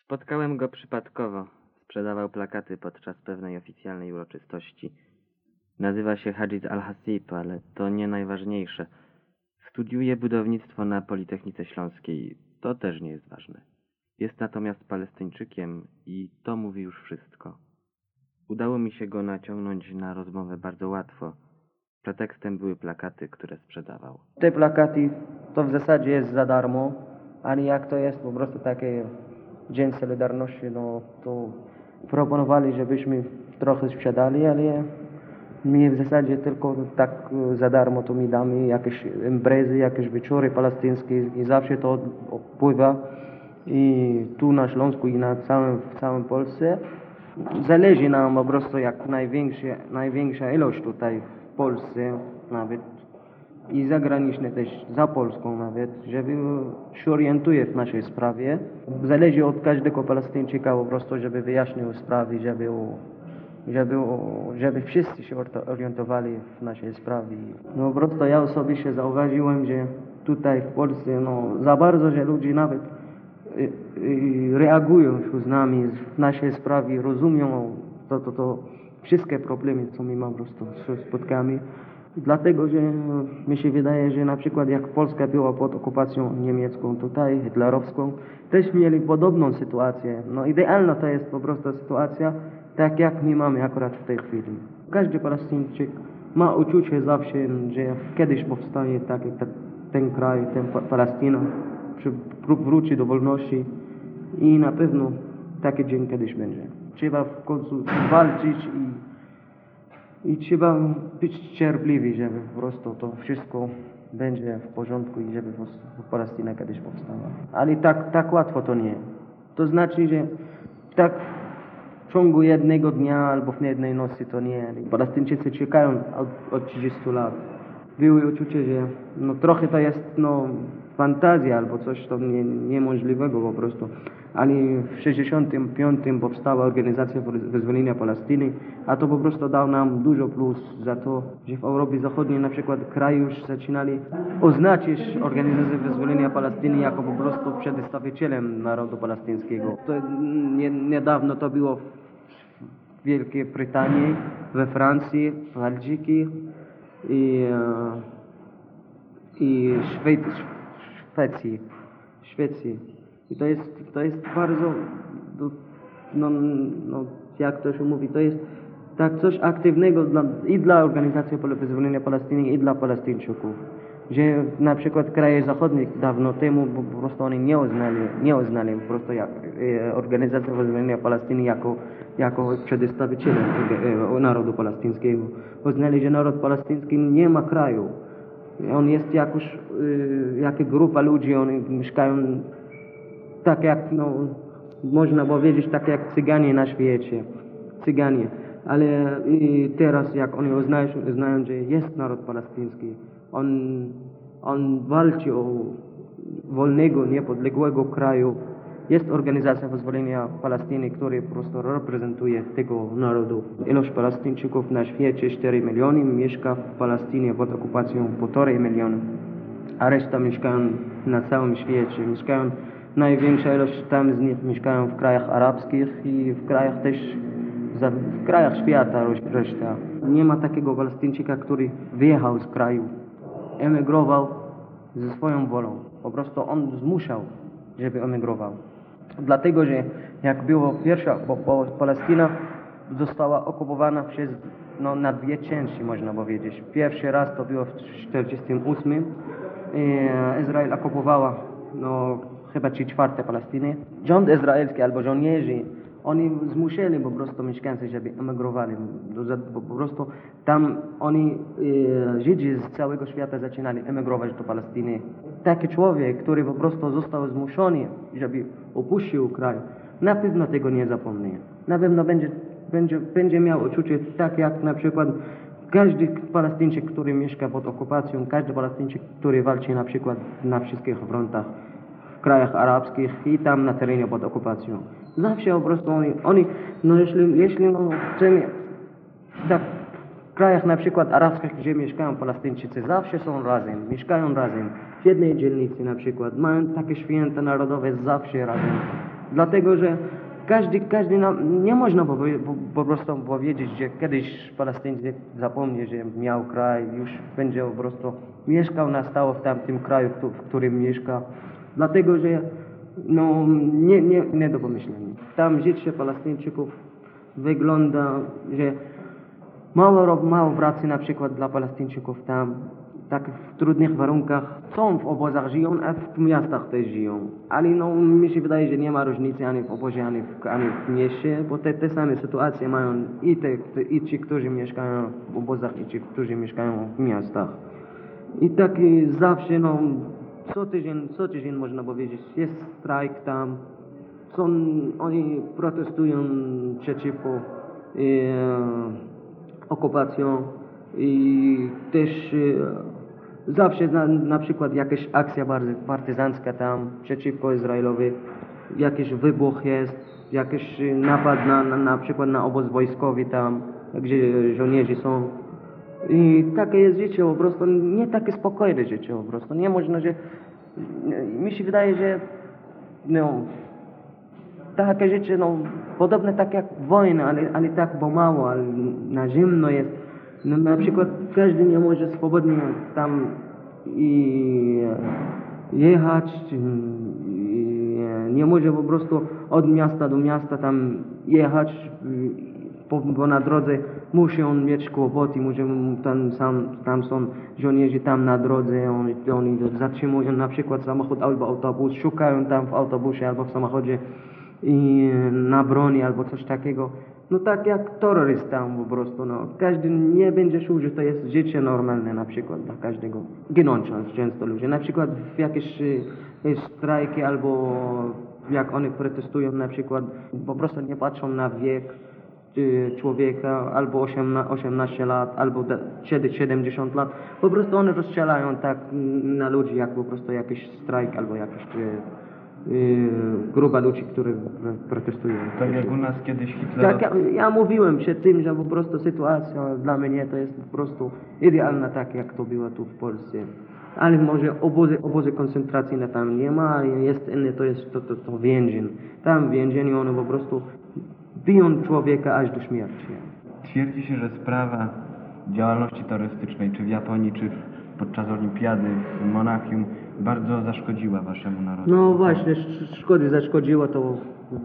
Spotkałem go przypadkowo. Sprzedawał plakaty podczas pewnej oficjalnej uroczystości. Nazywa się Hadżid Al-Hasib, ale to nie najważniejsze. Studiuje budownictwo na Politechnice Śląskiej. To też nie jest ważne. Jest natomiast Palestyńczykiem i to mówi już wszystko. Udało mi się go naciągnąć na rozmowę bardzo łatwo. Pretekstem były plakaty, które sprzedawał. Te plakaty to w zasadzie jest za darmo, ale jak to jest po prostu takie Dzień Solidarności, no to proponowali, żebyśmy trochę sprzedali, ale my w zasadzie tylko tak za darmo to mi damy jakieś imprezy, jakieś wieczory palestyńskie i zawsze to wpływa i tu na Śląsku i w całym Polsce. Zależy nam po prostu jak największa ilość tutaj w Polsce nawet i zagraniczne też, za Polską nawet, żeby się orientuje w naszej sprawie. Zależy od każdego Palestyńczyka po prostu, żeby wyjaśnił sprawy, żeby wszyscy się orientowali w naszej sprawie. No po prostu ja osobiście zauważyłem, że tutaj w Polsce za bardzo, że ludzie nawet reagują z nami w naszej sprawie, rozumią to wszystkie problemy, co my mamy po prostu spotkamy. Dlatego, że mi się wydaje, że na przykład jak Polska była pod okupacją niemiecką tutaj, hitlerowską, też mieli podobną sytuację. No idealna to jest po prostu sytuacja, tak jak my mamy akurat w tej chwili. Każdy Palestyńczyk ma uczucie zawsze, że kiedyś powstanie ten kraj, Palestyna, wróci do wolności i na pewno taki dzień kiedyś będzie. Trzeba w końcu walczyć i trzeba być cierpliwi, żeby po prostu to wszystko będzie w porządku i żeby po prostu Palestyna kiedyś powstała. Ale tak łatwo to nie. To znaczy, że tak w ciągu jednego dnia albo w jednej nocy to nie. Palestyńczycy czekają od 30 lat. Były uczucie, że trochę to jest fantazja albo coś to niemożliwego po prostu. Ale w 1965 powstała Organizacja Wyzwolenia Palestyny, a to po prostu dał nam dużo plus za to, że w Europie Zachodniej na przykład kraje już zaczynali oznaczyć Organizację Wyzwolenia Palestyny jako po prostu przedstawicielem narodu palestyńskiego. To niedawno to było w Wielkiej Brytanii, we Francji, w Belgii i Szwecji. I to jest bardzo, jak to się mówi, to jest tak coś aktywnego i dla Organizacji Wyzwolenia Palestyny i dla Palestyńczyków. Że na przykład kraje zachodnie dawno temu po prostu oni nie uznali po prostu Organizację Wyzwolenia Palestyny jako przedstawiciela narodu palestyńskiego. Uznali, że naród palestyński nie ma kraju. On jest jakoś, jaka grupa ludzi, oni mieszkają tak jak, można powiedzieć, tak jak Cyganie na świecie. Cyganie. Ale teraz jak oni uznają, że jest naród palestyński, on walczy o wolnego, niepodległego kraju. Jest Organizacja Wyzwolenia Palestyny, która po prostu reprezentuje tego narodu. Ilość Palestyńczyków na świecie 4 miliony, mieszka w Palestynie pod okupacją 1,5 miliona, a reszta mieszkają na całym świecie. Największa ilość tam z nich mieszkają w krajach arabskich i w krajach świata reszta. Nie ma takiego Palestyńczyka, który wyjechał z kraju, emigrował ze swoją wolą. Po prostu on zmuszał, żeby emigrował. Dlatego, że jak było pierwsza, bo Palestyna została okupowana na dwie części, można powiedzieć. Pierwszy raz to było w 1948. Izrael okupowała chyba 3/4 Palestyny. Rząd izraelski albo żołnierze, oni zmuszali po prostu mieszkańców, żeby emigrowali. Po prostu tam Żydzi z całego świata zaczynali emigrować do Palestyny. Taki człowiek, który po prostu został zmuszony, żeby opuścił kraj, na pewno tego nie zapomni. Na pewno będzie miał uczucie tak jak na przykład każdy Palestyńczyk, który mieszka pod okupacją, każdy Palestyńczyk, który walczy na przykład na wszystkich frontach, w krajach arabskich i tam na terenie pod okupacją. Zawsze po prostu jeśli chcemy, tak w krajach na przykład arabskich, gdzie mieszkają Palestyńczycy, zawsze są razem, mieszkają razem. W jednej dzielnicy na przykład, mają takie święta narodowe zawsze razem. Dlatego, że nie można po prostu powiedzieć, że kiedyś Palestyńczyk zapomni, że miał kraj, już będzie po prostu mieszkał na stałe w tamtym kraju, w którym mieszka. Dlatego, że no, nie do pomyślenia. Tam życie Palestyńczyków wygląda, że mało pracy na przykład dla Palestyńczyków tam, tak w trudnych warunkach, są w obozach żyją, a w miastach też żyją. Ale no, mi się wydaje, że nie ma różnicy ani w obozie, ani w mieście, bo te same sytuacje mają i ci, którzy mieszkają w obozach, i ci, którzy mieszkają w miastach. I tak zawsze, no, co tydzień można powiedzieć, jest strajk tam, oni protestują przeciwko okupacją i też zawsze na przykład jakaś akcja bardzo partyzancka tam przeciwko Izraelowi, jakiś wybuch jest, jakiś napad na przykład na obóz wojskowy tam, gdzie żołnierze są. I takie jest życie po prostu, nie takie spokojne życie po prostu, nie można, że mi się wydaje, że no, takie życie, no, podobne tak jak wojna, ale tak pomału, ale na zimno jest. No, na przykład każdy nie może swobodnie tam jechać, nie może po prostu od miasta do miasta tam jechać, bo na drodze musi on mieć kłopoty, tam są żołnierze tam na drodze, oni zatrzymują na przykład samochód albo autobus, szukają tam w autobusie albo w samochodzie i na broni albo coś takiego. No tak jak terroryst tam po prostu, no. Każdy nie będzie czuł, że to jest życie normalne na przykład dla każdego. Ginąć często ludzie. Na przykład w jakieś strajki albo jak oni protestują na przykład, po prostu nie patrzą na wiek człowieka, albo 18 lat, albo 70 lat. Po prostu one rozstrzelają tak na ludzi, jak po prostu jakiś strajk albo jakiś grupa ludzi, którzy protestują. Tak jak u nas kiedyś Hitler... Tak, ja mówiłem przed tym, że po prostu sytuacja dla mnie to jest po prostu idealna, tak jak to było tu w Polsce. Ale może obozy koncentracyjne tam nie ma, ale jest inny, to jest to więzień. Tam w więzieniu one po prostu biją człowieka aż do śmierci. Twierdzi się, że sprawa działalności terrorystycznej, czy w Japonii, czy podczas olimpiady w Monachium, bardzo zaszkodziła waszemu narodowi. No właśnie, zaszkodziło to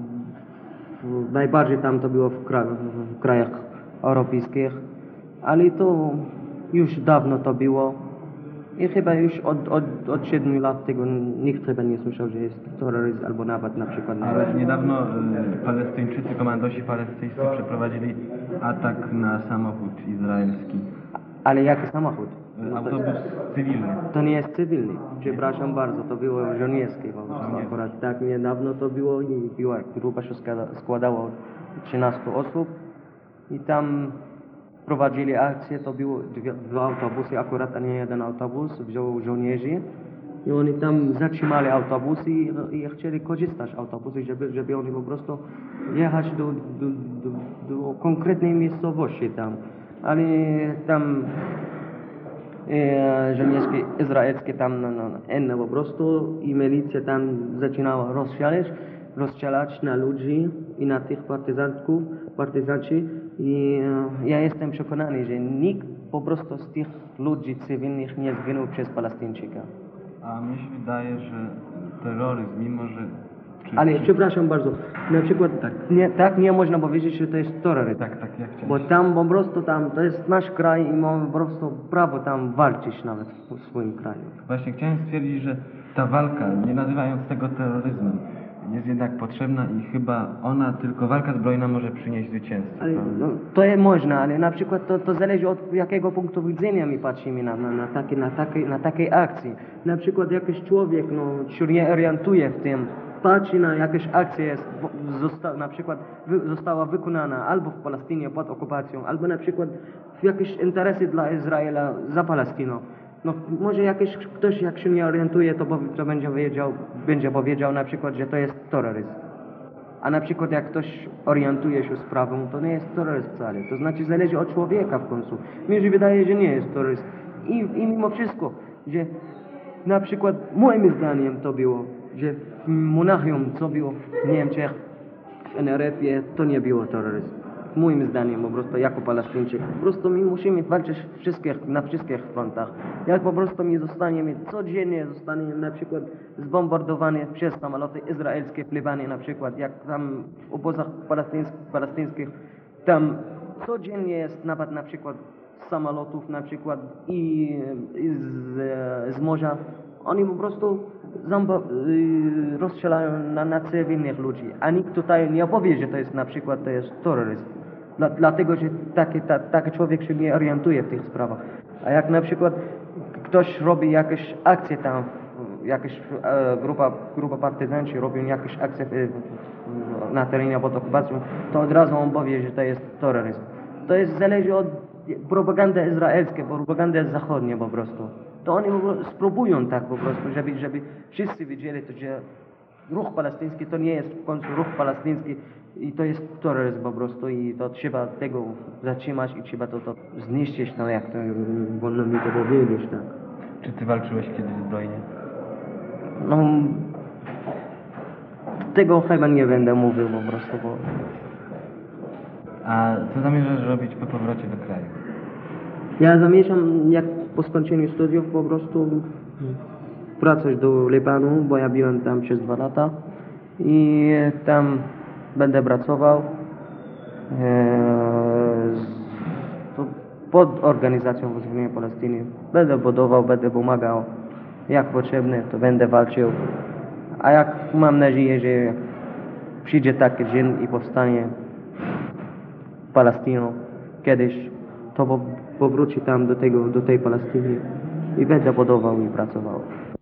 najbardziej tam to było w krajach europejskich, ale to już dawno to było i chyba już od 7 lat tego nikt chyba nie słyszał, że jest terroryzm albo nawet na przykład... Ale niedawno Palestyńczycy, komandosi palestyńscy przeprowadzili atak na samochód izraelski. Ale jaki samochód? Autobus cywilny. To nie jest cywilny, przepraszam bardzo, to było żołnierskie akurat. Tak niedawno to było i grupa się składała 13 osób i tam prowadzili akcję, to było 2 autobusy akurat, a nie jeden autobus, wziął żołnierzy i oni tam zatrzymali autobusy i chcieli korzystać z autobusy, żeby oni po prostu jechać do konkretnej miejscowości tam. Ale tam żołnierskie izraelskie tam inne po prostu i milicja tam zaczynała rozstrzelać na ludzi i na tych partyzanci i ja jestem przekonany, że nikt po prostu z tych ludzi cywilnych nie zginął przez Palestyńczyka. A mi się wydaje, że terroryzm, mimo że... Ale przepraszam bardzo, na przykład nie można powiedzieć, że to jest terroryzm. Tak, ja chciałem. Bo tam po prostu to jest nasz kraj i mamy po prostu prawo tam walczyć nawet w swoim kraju. Właśnie chciałem stwierdzić, że ta walka, nie nazywając tego terroryzmem, jest jednak potrzebna i chyba tylko walka zbrojna może przynieść zwycięstwo. Ale, no, to jest można, ale na przykład to zależy od jakiego punktu widzenia my patrzymy na takiej akcji. Na przykład jakiś człowiek się nie orientuje w tym, patrzy na jakieś akcje, na przykład została wykonana albo w Palestynie pod okupacją, albo na przykład w jakieś interesy dla Izraela za Palestyną. No może ktoś jak się nie orientuje, to będzie powiedział na przykład, że to jest terroryzm. A na przykład jak ktoś orientuje się sprawą, to nie jest terroryzm wcale. To znaczy zależy od człowieka w końcu. Mi się wydaje, że nie jest terroryzm. I mimo wszystko, że na przykład moim zdaniem to było, że w Monachium, co było w Niemczech, w NRF-ie, to nie było terroryzm. Moim zdaniem, po prostu jako Palestyńczyk. Po prostu my musimy walczyć na wszystkich frontach. Jak po prostu my zostaniemy, codziennie zostaniemy na przykład zbombardowani przez samoloty izraelskie w Libanie na przykład, jak tam w obozach palestyńskich, tam codziennie jest napad na przykład z samolotów na przykład i z morza. Oni po prostu rozstrzelają na cywilnych ludzi, a nikt tutaj nie powie, że to jest na przykład to jest terroryzm. Dlatego, że taki człowiek się nie orientuje w tych sprawach. A jak na przykład ktoś robi jakieś akcje tam, jakaś grupa partyzanci robią jakieś akcje na terenie pod okupacją, to od razu on powie, że to jest terroryzm. To jest zależy od propagandy izraelskiej, propagandy zachodniej po prostu. To oni spróbują tak po prostu, żeby wszyscy wiedzieli, że ruch palestyński to nie jest w końcu ruch palestyński i to jest terroryzm po prostu i to trzeba tego zatrzymać i trzeba to zniszczyć, no jak to wolno mi to powiedzieć, tak. Czy ty walczyłeś kiedyś zbrojnie? No, tego chyba nie będę mówił po prostu, bo... A co zamierzasz robić po powrocie do kraju? Ja zamierzam, jak po skończeniu studiów, po prostu wracać do Libanu, bo ja byłem tam przez 2 lata i tam będę pracował pod organizacją Wyzwolenia Palestyny. Będę budował, będę pomagał, jak potrzebne, to będę walczył. A jak mam nadzieję, że przyjdzie taki dzień i powstanie Palestyna kiedyś, to powróci tam do tej Palestyny i będę budował i pracował.